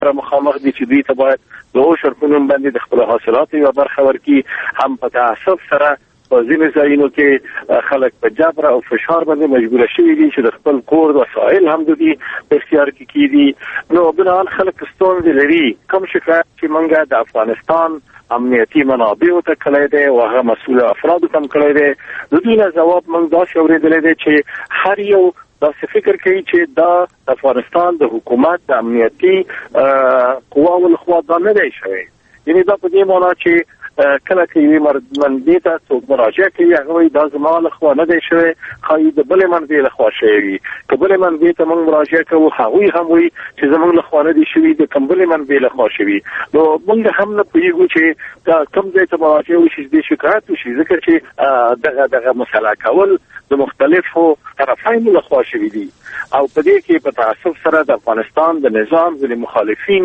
سره مخامخ دي چې دوی ته باید د عشر په نوم باندې د خپل حاصلاتو یوه برخه ورکړي. هم په تعصب سره په ځینې ځایونو کې خلک په جبر او فشار باندې مجبوره شوي دي چې د خپل کور وسایل هم د دوی په اختیار کې کېدي. نو بناء خلک ستونزې لري. کوم شکایت چې موږ د افغانستان امنیتي منابعو ته کړی دی او هغه مسؤل افرادو ته هم کړی دی، د دوی نه ځواب موږ داسې اورېدلی دی چې هر یو داسې فکر کوي چې دا افغانستان د حکومت د امنیتي قواو لخوا دا نه دی شوی. یعنې دا په دې معنا چې کله چې یوې منبع ته څوک مراجعه کوي هغه وایي دا زما لخوا نه دی شوی، ښایي د بلې منبع لخوا شوی وي. که بلې منبع ته موږ مراجعه کوو هغوی هم وایي چې زموږ لخوا نه دی شوي، د کوم بلې منبع لخوا شوي. نو موږ هم نه پوهېږو چې کوم ځای ته مراجعه وشي چې دې شکایت وشي، ځکه چې دغه مسله کول د مختلفو طرفینو لخوا شوي دي. او په دې کې په تعصب سره د افغانستان د نظام ځینې مخالفین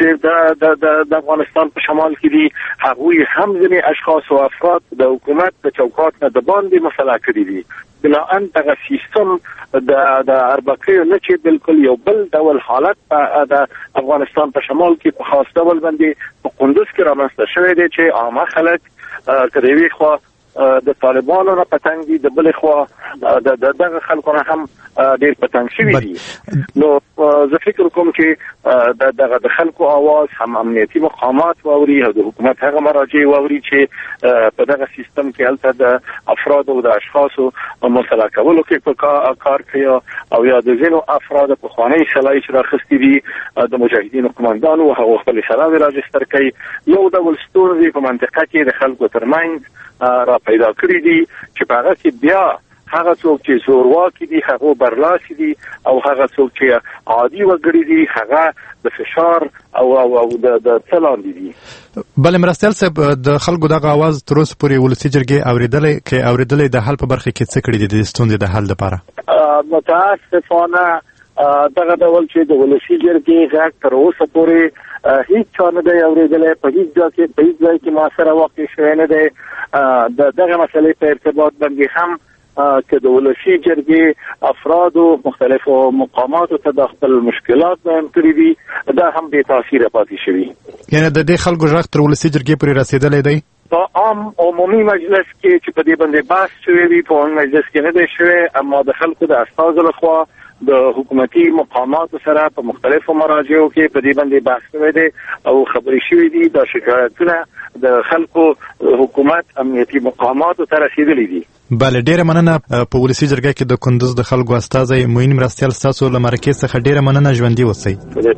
چې د افغانستان په شمال کې دي هغوی هم ځینې اشخاص او افراد د حکومت د چوکاټ نه د باندې مسله کړي دي. بناءً دغه سیستم د اربکیو نه چې بالکل یو بل ډول حالت د افغانستان په شمال کې په خاص ډول باندې په کندوز کې رامنځته شوی دی چې عامه خلک که د یوې خوا د طالبانو نه پتنګ دي، د بلې خوا دغه خلکو نه هم ډېر پتنګ شوي دي. نو زه فکر کوم چې دغه د خلکو آواز هم امنیتي مقامات واوري او د حکومت هغه مراجع واوري چې په دغه سیستم کې هلته د افرادو او د اشخاصو مسله کولو کې په کار کوي او یا د ځینو افرادو پخوانۍ سلاحي چې راخیستي دي د مجاهدینو قمندانو هغه خپلې سلاحې راجستر کوي. یو ډول ستونزې په منطقه کې د خلکو ترمنځ را پیدا کړی دي چې په هغه کې بیا هغه څوک چې زورواکي دي هغه برلاسي دي او هغه څوک چې عادي وګړي دي هغه د فشار او د څلاندې دي. بل مرستیال صاحب د خلکو دغه आवाज تر اوسه پورې ولسي جرګې اوریدلې د حل په برخه کې څه کړي دي د ستونزې د حل لپاره؟ متاسفانه دغه ډول چې د ولسي جرګې غږ تر اوسه پورې هیڅ چا نه دی اورېدلی، په هیڅ ځای کې ما سره واقع شوی نه دی. دغه مسلې په ارتباط باندې هم که د ولسي جرګې افرادو مختلفو مقاماتو ته د خپل مشکلات بیان کړي دي دا هم بې تاثیره پاتې شوي. یعنې د دې خلکو غږ تر ولسي جرګې پورې رسېدلی دی؟ په عام عمومي مجلس کې چې په دې باندې بحث شوی وي په عمومي مجلس کې نه دی شوی، اما د خلکو د استازو لخوا د حکومتي مقاماتو سره په مختلفو مراجعو کې په دې باندې بحث شوی دی او خبرې شوي دي. دا شکایتونه د خلکو حکومت امنیتي مقاماتو ته رسیدلي دي. بله، ډیره مننه. په ولسي جرګه کې د کندوز د خلکو استازی معین مرستیال ستاسو له مرکې څخه ډیره مننه. ژوندي اوسئ.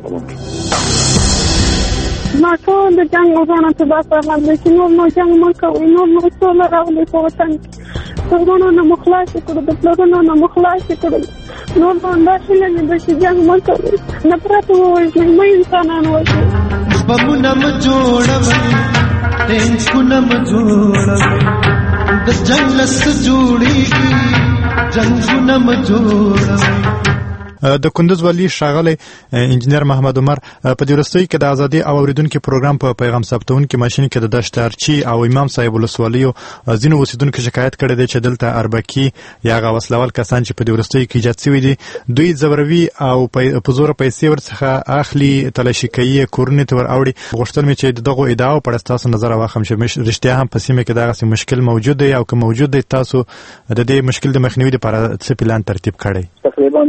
ما ټول د جنګ وروڼو ته دا پیغام دی چې نور نو جنګ مه کوئ، نور سوله راولئ په وطن کې. د وروڼو نه مو خلاص کړو، د پلرونو نه مو خلاص کړو، نور نو دا هیله مې ده چې جنګ مه کوئ، نفرت ووژنئ، مه انسانان وژنئ. بمونه مه جوړوئ، ټینکونه مه جوړوئ، د جنګ نه څه جوړېږي، جنګونه مه جوړوئ. د کندوز والي ښاغلی انجینر محمد عمر په دې وروستیو کې د ازادي او اوریدونکو پروګرام په پیغام ثبتونکي ماشین کې د دشت ارچي او امام صاحب ولسوالیو ځینو اوسیدونکو شکایت کړی دی چې دلته اربکي یا هغه وسلوال کسان چې په دې وروستیو کې ایجاد شوي دي دوی ځوروي او په زوره پیسې ورڅخه اخلي، تلاشي کوي، کورونو ته ور اوړي. غوښتل مې چې دغو ادعاو په اړه ستاسو نظر واخلم چې رښتیا هم په سیمه کې دغسې مشکل موجود دی او که موجود دی تاسو د دې مشکل د مخنیوي لپاره څه پلان ترتیب کړی؟ تقریبا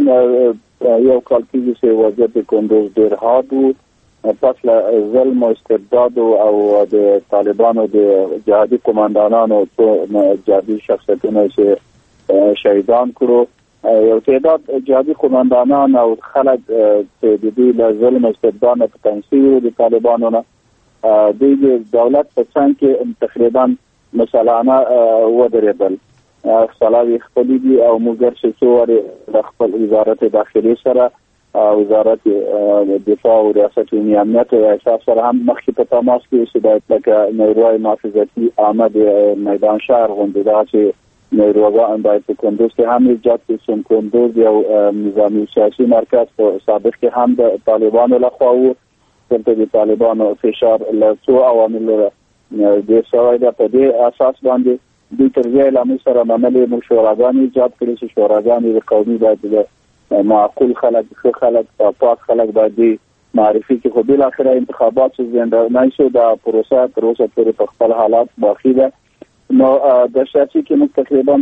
یو کال کېږي چې وضعیت د کندوز ډېر حاد و پس له ظلم او استبداد او د طالبانو د جهادي قمندانانو جهادي شخصیتونه چې شهیدان کړو، یو تعداد جهادي قمندانان او خلک چې د دوی له ظلم او استبداد نه په تنګ شوي وو د طالبانو نه دوی د دولت په څنګ کې تقریبا مسلانه ودرېدل. سلاوي خپلې دي او موږ چې څو وارې د خپل وزارت داخلي سره وزارت دفاع او ریاست عمومي امنیت او احساس سره هم مخکې په تماس کې چې د لکه نیروهای محافظتي عامه د میدان شهر غونډې دا چې نیروګان باید په کندوز کې هم ایجاد کړي. کندوز یو نظامي سیاسي مرکز په سابق کې هم د طالبانو لخوا و، دلته د طالبانو فشار له څو عواملو د سوای د په دې اساس باندې دوی تر ځای لامل سره منلې موږ شوراګانې ایجاد کړي چې شوراګانې د قومي باید معقول خلک، ښه خلک، پاک خلک باید معرفي کې خو بل اخر انتخابات زندانای شو د پروسه تر اوسه پورې په خپل حالات باقی ده. نو د شاچی کې موږ تقریبا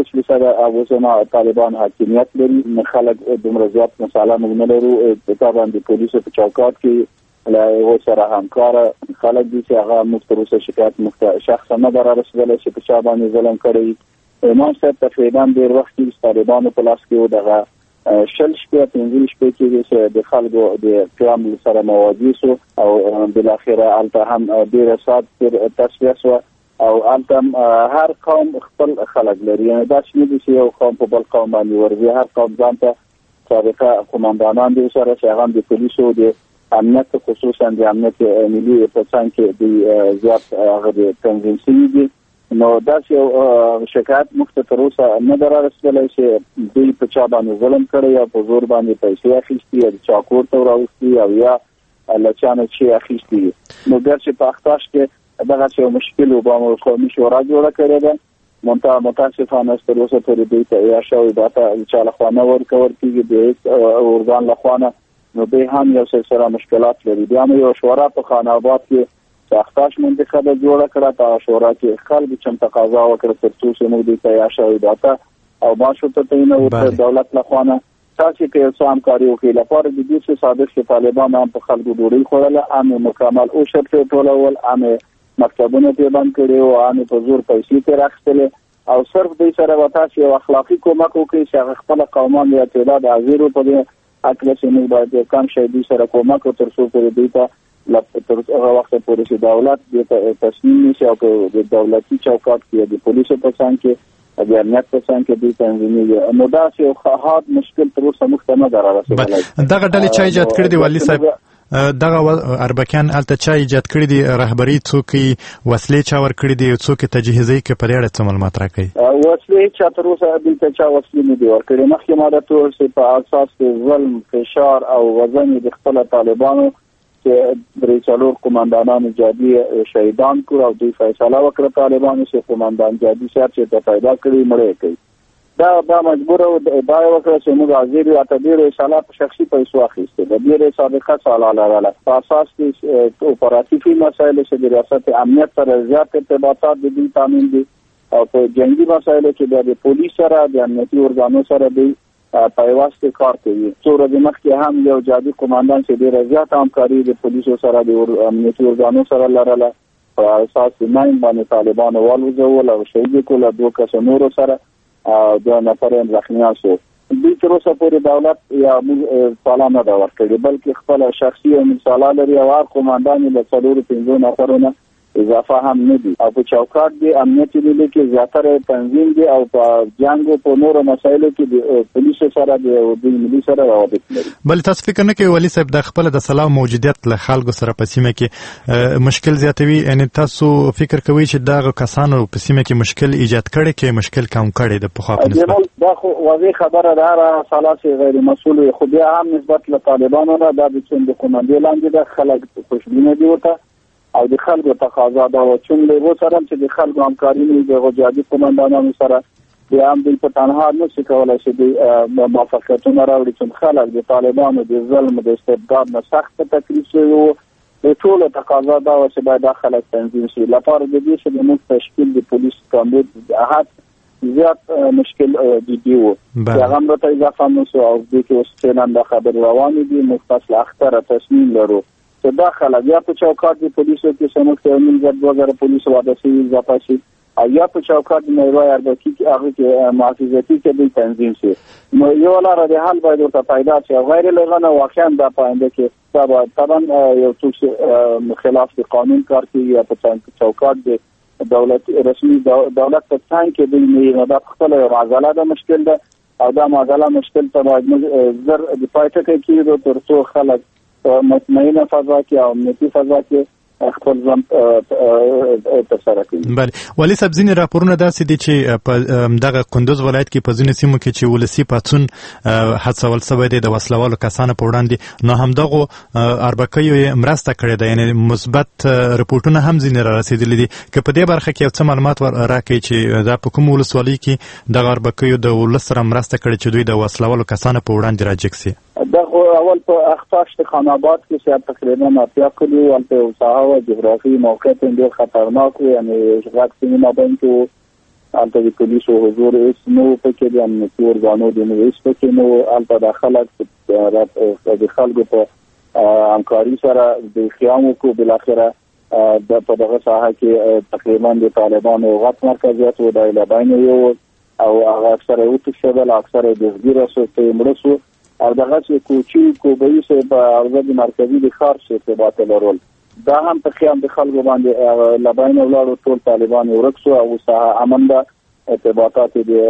50% اوسنه طالبان حاکمیت لري، خلک دومره زیات مثلا موږ نه لرو. په باندې پولیسو په چوکاټ کې لا یو سره همکار خلک دي چې هغه موږ تر اوسه شکایت شخصا نه دررسېدلی چې په چا باندې ظلم کړی. امام صاحب تقریبا ډېر وخت کې طالبانو په لاس کې و دغه شل شپې 15 شپې کې د خلکو د قیام سره مواجه شو او بالاخره هلته هم ډېره ساعت تصفیه شوه او هلته هر قوم خپل خلک لري. یعنې داسې نه دي چې یو قوم په بل قوم باندې ورځي، هر قوم ځان ته سابقه قماندانان دي سره چې هغه د پولیسو د امنیت خصوصا د امنیت ملي په څنګ کې د زیات هغه د تنظیم شوي دي. نو داسې یو شکایت موږ ته تر اوسه نه ده رارسېدلی چې دوی په چا باندې ظلم کړی یا په زور باندې پیسې اخیستي یا د چا کور ته راوستي او یا له چا نه چې اخیستي. نو ګرچې په اختاش کې دغه یو مشکل وبامو قومي شورا جوړه کړې ده، متاسفانه تر اوسه پورې دوی ته یا شوی دا ته چا لخوا نه ورکول کېږي د اردان لخوا نه. نو دوی هم یو سلسله مشکلات لري. بیا نو یو شورا په خان آباد کې چې اختاش منتخبه جوړه کړه، په شورا کې خلک چې تقاضا وکړه تر څو چې موږ دوی ته یا شوی دا ته او ماشوطه تعین ورته دولت لخوا نه تاسې که یو څه همکاري وکړي لپاره د دې چې صادق چې طالبان هم په خلکو ډوډۍ خوړله، هم مکمل اوشر پرې ټولول، هم مکتبونه پرې بند کړي او هم په زور پیسې ترې اخیستلې او صرف دوی سره به تاسې یو اخلاقي کومک وکړي چې هغه خپله قومان یا تعداد حاضر په دې هکله چې موږ باید کم شی دوی سره کومک تر څو پورې دوی ته تر هغه وخته پورې چې دولت دې ته تصمیم نیسي او د دولتي چوکاټ کې د پولیسو په څنګ کې د امنیت په څنګ کې دوی تنظیمېږي. نو داسې یو حاد مشکل تر اوسه موږ ته نه ده رارسېدلی. دغه ډلې چا ایجاد کړي دي والي صاحب؟ دغه اربکیان هلته چا ایجاد کړي دي؟ رهبري څوک وسلې چا ورکړي دي؟ څوک تجهیزوي که په دې اړه څه معلومات راکوي؟ وسلې چا تر اوسه دلته چا وسلې نه دي ورکړي. مخکې ما درته وویل چې په اساس کې ظلم، فشار او وزن د خپله طالبانو چې 3-4 قماندانان جادي شهیدان کړو او دوی فیصله وکړه طالبانو چې قماندان جادي صاحب چې ته پیدا کړي مړی کوي. دا مجبور او دا وکړه چې موږ حاضر یو ته ډېر رساله په شخصي پیسو اخیسته د ډېر سابقه ساله لرله. په اساس کې اپراتیفي مسایل چې د ریاست امنیت سره زیات ارتباطات د دې تامین دي او په جنگي مسایلو کې د پولیس سره د امنیتي ارګانو سره د پیوسته کار کوي. څو ورځې مخکې هم یو جادي قماندان چې ډېر زیات همکاري د پولیسو سره د امنیتي ارګانو سره لرله په اساس کې باندې طالبانو والوځول او شهید کول 2 کسه نور سره د نفرین زخمیان شو. دوی تر اوسه پورې دولت یا سالا نه ده ورکړې بلکې خپله شخصي او مثاله لري او هر قماندان له 4-5 نفرونه اضافه هم نه دي او په چوکاټ دی امنیتي ملي کې زیاتره تنظیم دی او په جنګ په نورو مسایلو کې د پولیسو سره د ملي سره روابط لري. بل تاسو فکر نه کوئ والي صاحب د خپل د سلام موجودیت له خلکو سره په سیمه کې مشکل زیاتوي؟ یعنی تاسو فکر کوئ چې دغه کسانو په سیمه کې مشکل ایجاد کړي کې مشکل کم کړي د پخوا په نسبت؟ دا خو واضح خبره ده. هر سالاسي غیر مسؤل خو بیا هم نسبت له طالبانو نه دا د چون د قومندې لاندې د خلک خوشبینه دي ورته او د خلکو تقاضا دا و چون له و سره چې د خلکو همکاري نه د جادي قومندانانو سره بیا هم په تنها نه شي کولای چې د موافقتونه راوړي چې خلک د طالبانو د ظلم د استبداد نه سخت تکلیف شي او د ټول تقاضا دا و چې باید خلک تنظیم شي لپاره د دې چې د موږ تشکیل د پولیس کاندید احد زیات مشکل جدي و. هغه هم راته اضافه نو او د کې اوس څنګه خبر روان دي مختص اختر تصمیم لرو چې دا خلک یا په چوکاټ د پولیسو کې سموت کې 2000 پولیس واده شي اضافه شي او یا په چوکاټ د نیروی اربکي کې هغه کې محافظتي کې د تنظیم شي. نو یو لاره د حل باید ورته پیدا شي غیر لغانه واقعا د پاینده کې طبعا یو څه خلاف د قانون کار کوي یا په چوکاټ د دولت رسمي دولت په څنګه کې د نه د خپل معضله د مشکل ده او دا معضله مشکل ته باید زر د پایټه کې تر څو خلک مطمئنه فضا کې او امنیتي فضا کې خپل ځان ترسره کوي. بله والي صاحب ځینې راپورونه داسې دي چې په دغه کندوز ولایت کې په ځینو سیمو کې چې ولسي پاڅون هڅول شوی دی د وسلوالو کسانو په وړاندې نو همدغو اربکیو یې مرسته کړې ده یعنې مثبت رپورټونه هم ځینې را رسېدلي دي که په دې برخه کې یو څه معلومات راکړئ چې دا په کوم ولسوالۍ کې دغه اربکیو د ولس سره مرسته کړې چې دوی د وسلوالو کسانو په وړاندې راجګ سي؟ د اول په اخطاش خان آباد کې چې تقریبا 80 کلی ولته ساحه او جغرافي موقعیت ډېر خطرناک و، یعنی غټ سیمه باندې البته د پولیسو حضور اسمو پکې د امنیتي ارګانو د نویس پکې نو البته داخله د خلکو په همکاري سره د خیامو کو بالاخره د په دغه ساحه کې تقریبا د طالبانو غټ مرکزیت و د لباین یو او هغه اکثره او تشبل اکثره د زګیره سو ته مړسو او دغه چې کوچی کوبي سه په ارزه مرکزی د خار شه په باطل رول دا هم په خیام د خلکو باندې لباین ولاړو ټول طالبان ورکسو او ساحه امن ده ارتباطات د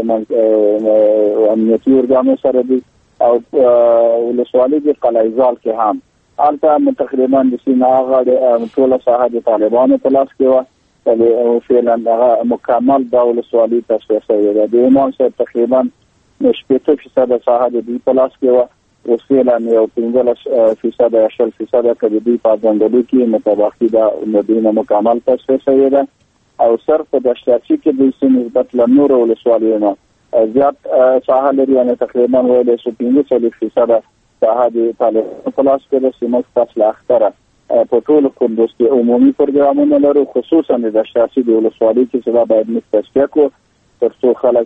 امنیتي ارګانو سره دي او ولسوالۍ د قلعه‌زال کې هم البته تقریبا د سیمه هغه ټول ساحه د طالبانو په لاس کې و او فعلا هغه مکمل د ولسوالۍ تصفیه شوې ده د ایمان سره تقریبا 80% ساحه د دې په لاس کې و او فعلا یو 15% یا 10% کې د په ځنګلو کې متوافقه ده مدینه مکمل تصفیه شوې ده او صرف د شاچی کې د سیمه نسبت له نور ولسوالیونو زیات ساحه لري یعنی تقریبا وایي 15% ساحه د طالبانو په لاس کې د سیمه فاصله اختره په ټول کندوز کې عمومي پروګرامونه لري خصوصا د شاچی د ولسوالۍ کې چې دا باید مستشفیا کو ترڅو خلک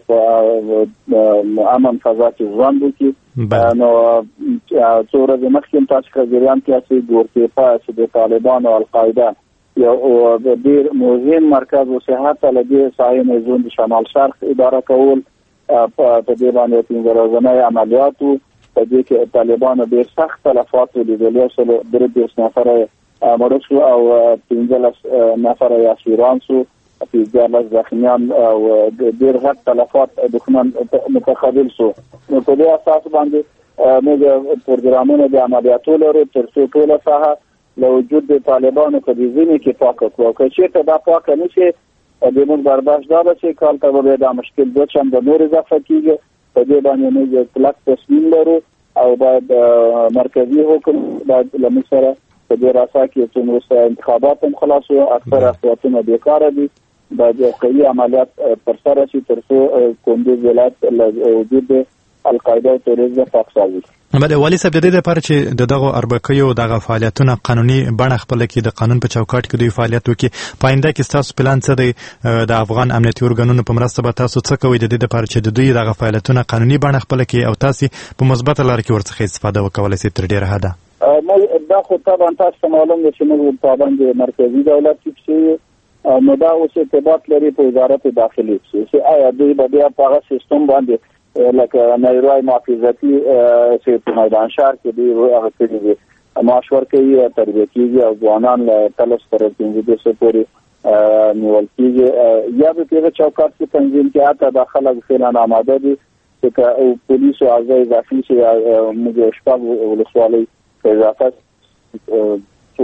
په امن فضا کې ژوند وکړي نو څو ورځې مخکې تاسو کړئ چې ګورته پاس د طالبانو او القاعده یو ډیر مهم مرکز او صحت لدی ساين زون د شمال شرق اداره کول په دې باندې څنګه عملیاتو په دې کې طالبانو ډیر سخت تلفات لیدل سره درې نفر مرشو او 15 نفر اسیران سو په ځای ځخمیان او ډیر غټ تلفات دښمن متقابل سو نو په دې اساس باندې موږ پروګرامونه د عملیاتو لرو ترڅو ټول ساحه له وجود د طالبانو په دې ځینې کې پاک کړو چې ته دا پاک نه شي د موږ برداشت دا چې کال ته به دا مشکل د چم د نور اضافه کیږي په دې باندې موږ کلک تصمیم لرو او باید مرکزی حکم باید لمسره په دې راسا کې چې نو انتخابات هم خلاص او اکثر اصواتونه بیکاره دي باید قوي عملیات پر سره شي ترڅو کندوز ولایت له وجود القاعده او تروریزم پاک شي. بله والی صاحب د دې لپاره چې دغه اربکیو دغه فعالیتونه قانوني بڼه خپل کې د قانون په چوکاټ کې دوی فعالیت وکړي پاینده کې تاسو پلان څه دی د افغان امنیتي ارګانونو په مرسته به تاسو څه کوئ د دې لپاره چې د دوی دغه فعالیتونه قانوني بڼه خپل کې او تاسو په مثبت لار کې ورڅخه استفاده وکولای شئ تر ډیره حده مو دا خو طبعا تاسو معلوم دي چې موږ په باندې مرکزی دولت کې نو دا اوس ارتباط لري په وزارت داخلي چې آیا دوی به بیا په هغه سیستم باندې لکه نیروی محافظتي چې په میدان شهر کې دی هغه کړي دي مشور کوي تربیه کیږي او ځوانان له تلس تر 15 پورې نیول کیږي یا به په چوکاټ کې تنظیم کې آتا داخله فعلا آماده دي چې پولیسو اعضای اضافي چې موږ شپږ ولسوالۍ اضافه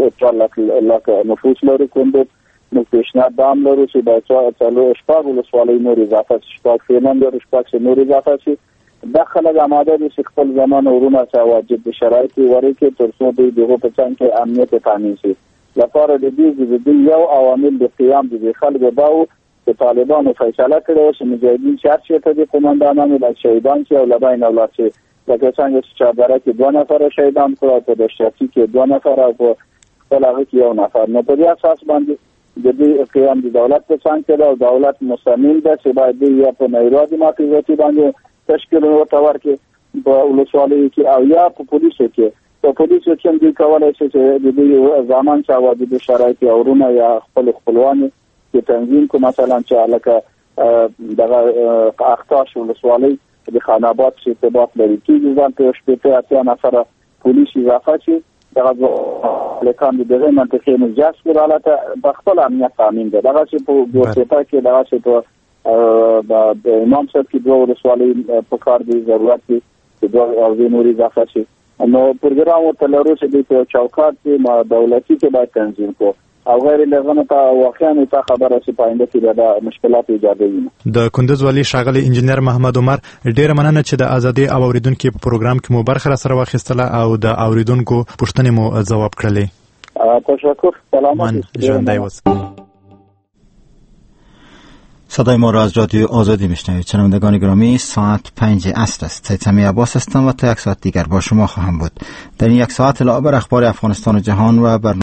لکه نفوس لري کوم نو پیشنهاد دام لرو چې باید څلو شپږ ولسوالۍ نور اضافه شپږ فعلان لرو شپږ نور اضافه شي داخله آماده دي چې خپل ځمان ورونه چې واجب شرایط ورکړي ترڅو دوی دغه په څنګه کې امنیت تامین شي لپاره د دې یو عوامل د قیام د خلکو باو چې طالبانو فیصله کړې چې مجاهدین شرط ته د قومندانانو د شهیدان چې او لباین اولاد چې لکه څنګه چې چادره کې 2 نفر شهیدان کړو په د شاچی کې 2 نفر او په هغه کې یو نفر نو په دې اساس باندې د دې قیام د دولت په څنګه او دولت مصمم ده چې باید یا په نیروي محافظتي باندې تشکیل ورته ورکړي په ولسوالۍ کې او یا په پولیسو کې دوی کولای شي چې د دې ځمان چې واجب شرایط اورونه یا خپلوان کې تنظیم کو مثلا چې علاقه دغه اختاش ولسوالۍ د خان آباد چې ارتباط لري چې ځان ته شپږ اتیا نفر پولیس اضافه شي دغه لکان دغه منطقې مجاز کړه په خپل امنیت تامین ده دغه چې په ګورته کې دغه چې په د امام صاحب کې دوه ولسوالۍ په کار دي ضرورت دي چې دوه او نوري اضافه شي نو پروګرام ته لرو چې د چوکاټ کې دولتي کې باید تنظیم کو او غیر لغنه ته واقعا ته خبره چې پاینده کې د مشکلات ایجاد وي د کندوز والی ښاغلی انجنیر محمد عمر ډیر مننه چې د ازادي او اوریدونکو په پروګرام کې مو برخه سره واخیستله او د اوریدونکو پوښتنې مو ځواب کړلې تشکر سلامات ژوندی اوسئ صدای ما را از رادیو آزادی میشنوید. شنوندگان گرامی، ساعت 5 عصر است. سید سمیع عباس هستم و تا یک ساعت دیگر با شما خواهم بود. در این یک ساعت علاوه بر اخبار افغانستان و جهان و